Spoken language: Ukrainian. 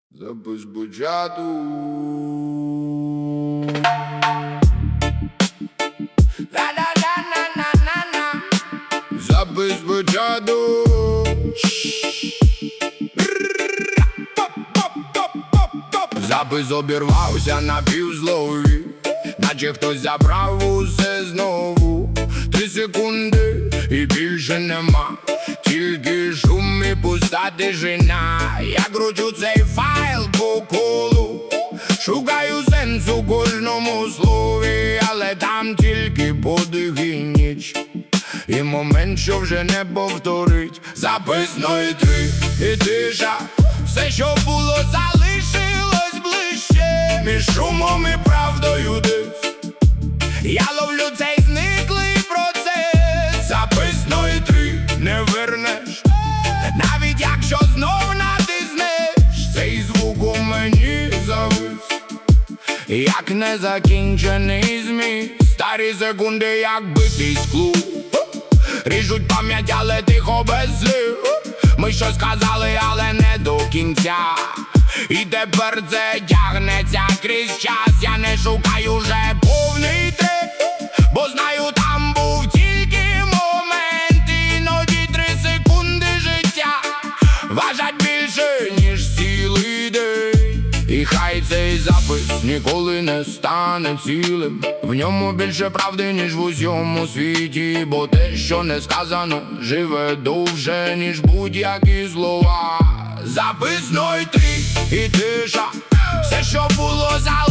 Запис почату. Запис почату. Запис обірвався на півзлові, наче хтось забрав усе знову. 3 секунди і більше нема, тільки шум і пуста тишина. Я кручу цей файл по колу, шукаю сенс у кожному слові, але там тільки подих і ніч, і момент, що вже не повторить. Записно і ти, і тиша, все, що було, залишилось ближче. Між шумом і правдою десь я ловлю цей зниклий процес. Записно і ти не вернеш, навіть якщо знов натиснеш. Цей звук у мені завис, як незакінчений зміст. Старі секунди, як битий скло, ріжуть пам'ять, але тихо, без слів. Ми щось сказали, але не до кінця, і тепер це тягнеться крізь час. Я не шукаю вже повний трек, бо знаю, там був тільки момент. Іноді 3 секунди життя важать більше, ніж цілий день. І хай цей запис ніколи не стане цілим, в ньому більше правди, ніж в усьому світі. Бо те, що не сказано, живе довше, ніж будь-які слова. Записно і ти, і тиша, все, що було, залишилось